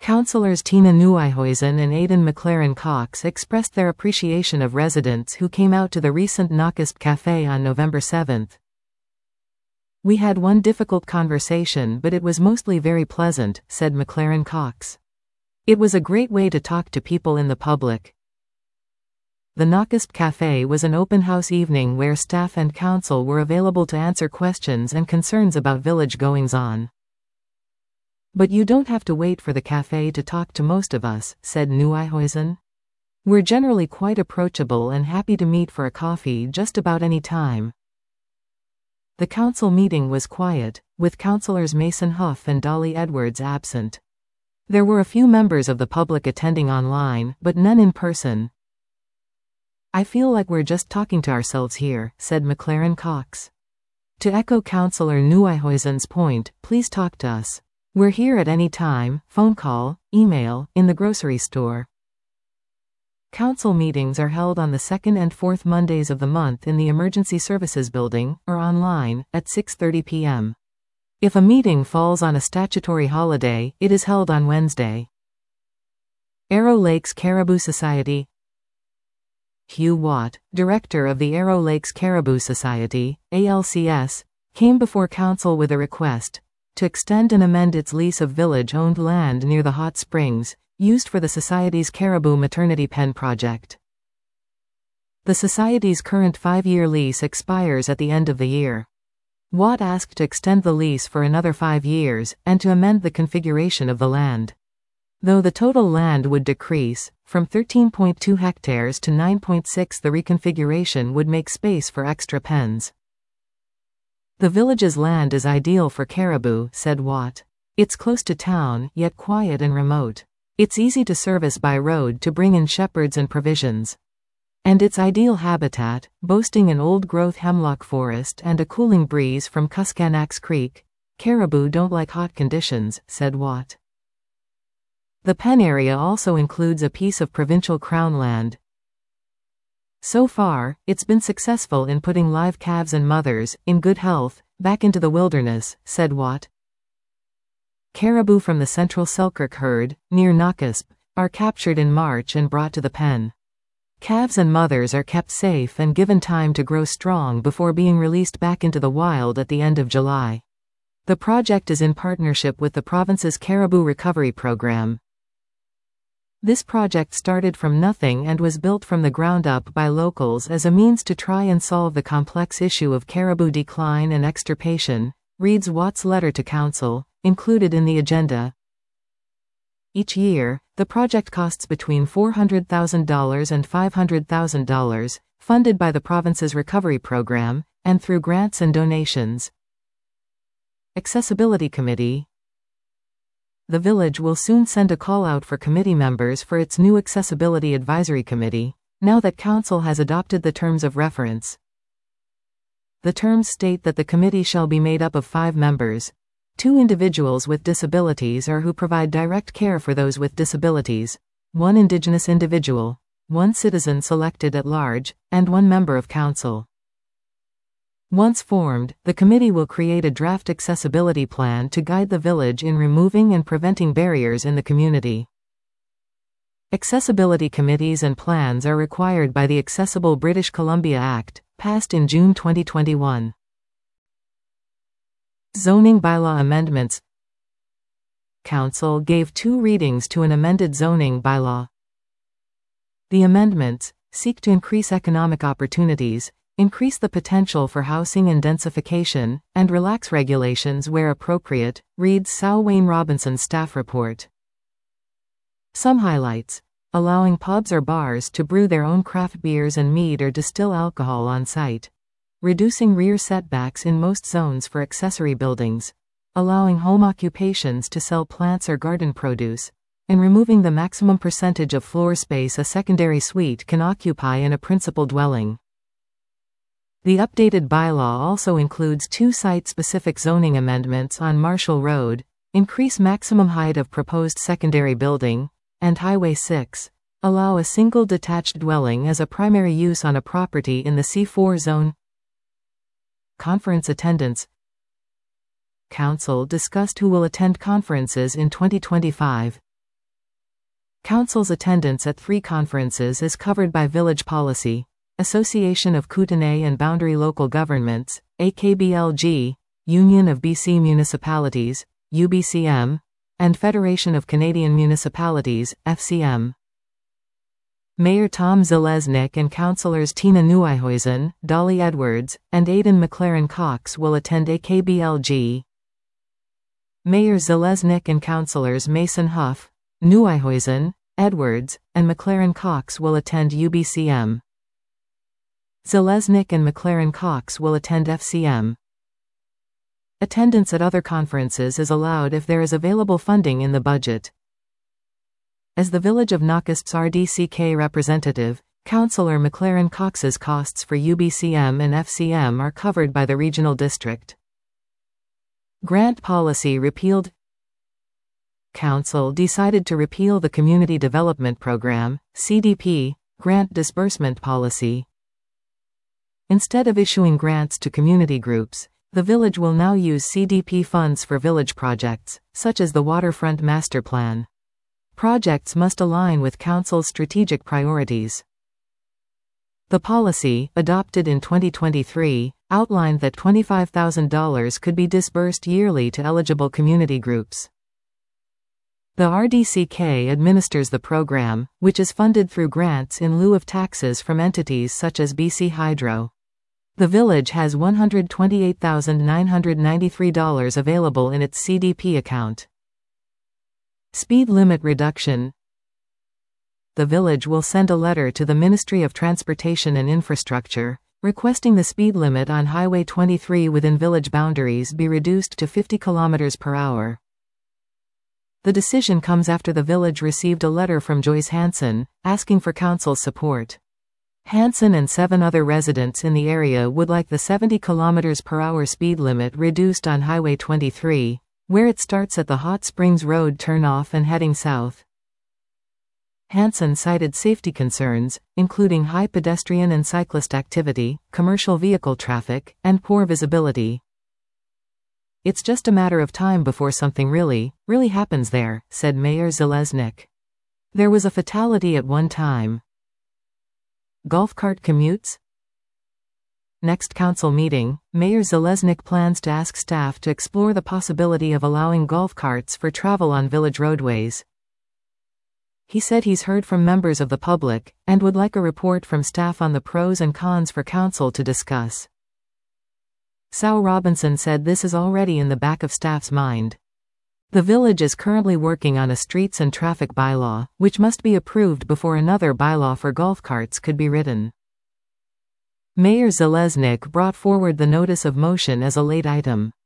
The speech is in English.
Councillors Tina Nieuwenhuizen and Aidan McLaren-Cox expressed their appreciation of residents who came out to the recent Nakasp Café on November 7. "We had one difficult conversation, but it was mostly very pleasant," said McLaren-Cox. "It was a great way to talk to people in the public." The Nakasp Café was an open house evening where staff and council were available to answer questions and concerns about village goings-on. "But you don't have to wait for the café to talk to most of us," said Nieuwenhuizen. "We're generally quite approachable and happy to meet for a coffee just about any time." The council meeting was quiet, with councillors Mason Huff and Dolly Edwards absent. There were a few members of the public attending online, but none in person. "I feel like we're just talking to ourselves here," said McLaren-Cox. To echo Councillor Nieuwenhuizen's point, please talk to us. We're here at any time, phone call, email, in the grocery store. Council meetings are held on the second and fourth Mondays of the month in the Emergency Services Building, or online, at 6:30 p.m. If a meeting falls on a statutory holiday, it is held on Wednesday. Arrow Lakes Caribou Society. Hugh Watt, director of the Arrow Lakes Caribou Society, ALCS, came before council with a request to extend and amend its lease of village-owned land near the hot springs, used for the Society's Caribou Maternity Pen project. The Society's current 5-year lease expires at the end of the year. Watt asked to extend the lease for another 5 years, and to amend the configuration of the land. Though the total land would decrease, from 13.2 hectares to 9.6, the reconfiguration would make space for extra pens. "The village's land is ideal for caribou," said Watt. "It's close to town, yet quiet and remote. It's easy to service by road to bring in shepherds and provisions. And it's ideal habitat, boasting an old-growth hemlock forest and a cooling breeze from Kuskanax Creek. Caribou don't like hot conditions," said Watt. The pen area also includes a piece of provincial crown land. "So far, it's been successful in putting live calves and mothers, in good health, back into the wilderness," said Watt. Caribou from the Central Selkirk herd, near Nakasp, are captured in March and brought to the pen. Calves and mothers are kept safe and given time to grow strong before being released back into the wild at the end of July. The project is in partnership with the province's Caribou Recovery Program. This project started from nothing and was built from the ground up by locals as a means to try and solve the complex issue of caribou decline and extirpation, reads Watt's letter to council, included in the agenda. Each year, the project costs between $400,000 and $500,000, funded by the province's recovery program, and through grants and donations. Accessibility Committee. The village will soon send a call-out for committee members for its new Accessibility Advisory Committee, now that Council has adopted the terms of reference. The terms state that the committee shall be made up of 5 members, 2 individuals with disabilities or who provide direct care for those with disabilities, 1 Indigenous individual, 1 citizen selected at large, and 1 member of Council. Once formed, the committee will create a draft accessibility plan to guide the village in removing and preventing barriers in the community. Accessibility committees and plans are required by the Accessible British Columbia Act, passed in June 2021. Zoning bylaw amendments. Council gave 2 readings to an amended zoning bylaw. The amendments seek to increase economic opportunities, increase the potential for housing and densification, and relax regulations where appropriate, reads Sal Wayne Robinson's staff report. Some highlights: allowing pubs or bars to brew their own craft beers and mead or distill alcohol on site, reducing rear setbacks in most zones for accessory buildings, allowing home occupations to sell plants or garden produce, and removing the maximum percentage of floor space a secondary suite can occupy in a principal dwelling. The updated bylaw also includes 2 site-specific zoning amendments on Marshall Road, increase maximum height of proposed secondary building, and Highway 6, allow a single detached dwelling as a primary use on a property in the C4 zone. Conference attendance. Council discussed who will attend conferences in 2025. Council's attendance at 3 conferences is covered by Village Policy, Association of Kootenay and Boundary Local Governments, AKBLG, Union of BC Municipalities, UBCM, and Federation of Canadian Municipalities, FCM. Mayor Tom Zalesnik and Councillors Tina Nieuwenhuizen, Dolly Edwards, and Aidan McLaren Cox will attend AKBLG. Mayor Zalesnik and Councillors Mason Huff, Nieuwenhuizen, Edwards, and McLaren Cox will attend UBCM. Zalesnik and McLaren Cox will attend FCM. Attendance at other conferences is allowed if there is available funding in the budget. As the Village of Naquisp's RDCK representative, Councillor McLaren Cox's costs for UBCM and FCM are covered by the regional district. Grant policy repealed. Council decided to repeal the Community Development Program, CDP, grant disbursement policy. Instead of issuing grants to community groups, the village will now use CDP funds for village projects, such as the Waterfront Master Plan. Projects must align with Council's strategic priorities. The policy, adopted in 2023, outlined that $25,000 could be disbursed yearly to eligible community groups. The RDCK administers the program, which is funded through grants in lieu of taxes from entities such as BC Hydro. The village has $128,993 available in its CDP account. Speed limit reduction. The village will send a letter to the Ministry of Transportation and Infrastructure, requesting the speed limit on Highway 23 within village boundaries be reduced to 50 km per hour. The decision comes after the village received a letter from Joyce Hanson, asking for Council's support. Hanson and 7 other residents in the area would like the 70 km per hour speed limit reduced on Highway 23, where it starts at the Hot Springs Road turnoff and heading south. Hanson cited safety concerns, including high pedestrian and cyclist activity, commercial vehicle traffic, and poor visibility. It's just a matter of time before something really happens there, said Mayor Zalesnik. There was a fatality at one time. Golf cart commutes? Next council meeting, Mayor Zalesnik plans to ask staff to explore the possibility of allowing golf carts for travel on village roadways. He said he's heard from members of the public, and would like a report from staff on the pros and cons for council to discuss. Sal Robinson said this is already in the back of staff's mind. The village is currently working on a streets and traffic bylaw, which must be approved before another bylaw for golf carts could be written. Mayor Zalesnik brought forward the notice of motion as a late item.